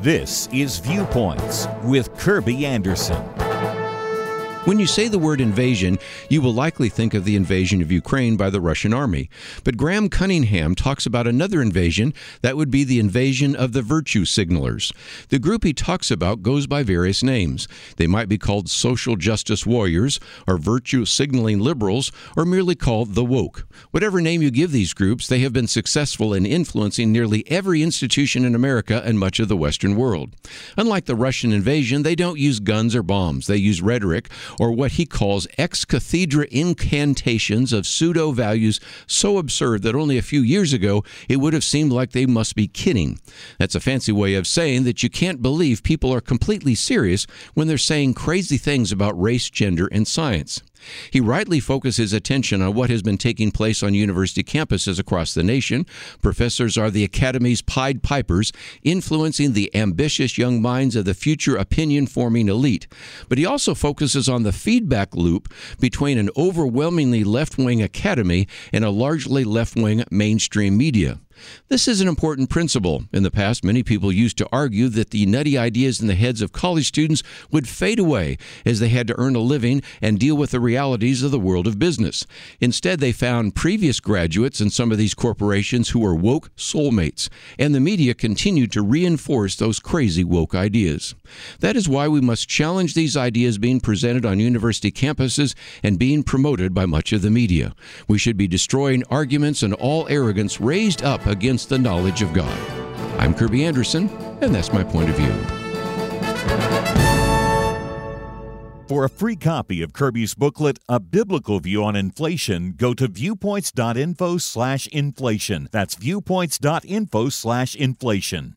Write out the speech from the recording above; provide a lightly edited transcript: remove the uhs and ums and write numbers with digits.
This is Viewpoints with Kirby Anderson. When you say the word invasion, you will likely think of the invasion of Ukraine by the Russian army. But Graham Cunningham talks about another invasion that would be the invasion of the virtue signalers. The group he talks about goes by various names. They might be called social justice warriors, or virtue signaling liberals, or merely called the woke. Whatever name you give these groups, they have been successful in influencing nearly every institution in America and much of the Western world. Unlike the Russian invasion, they don't use guns or bombs. They use rhetoric, or what he calls ex cathedra incantations of pseudo-values so absurd that only a few years ago it would have seemed like they must be kidding. That's a fancy way of saying that you can't believe people are completely serious when they're saying crazy things about race, gender, and science. He rightly focuses attention on what has been taking place on university campuses across the nation. Professors are the Academy's Pied Pipers, influencing the ambitious young minds of the future opinion-forming elite. But he also focuses on the feedback loop between an overwhelmingly left-wing academy and a largely left-wing mainstream media. This is an important principle. In the past, many people used to argue that the nutty ideas in the heads of college students would fade away as they had to earn a living and deal with the realities of the world of business. Instead, they found previous graduates in some of these corporations who were woke soulmates, and the media continued to reinforce those crazy woke ideas. That is why we must challenge these ideas being presented on university campuses and being promoted by much of the media. We should be destroying arguments and all arrogance raised up against the knowledge of God. I'm Kirby Anderson, and that's my point of view. For a free copy of Kirby's booklet, A Biblical View on Inflation, go to viewpoints.info/inflation. That's viewpoints.info/inflation.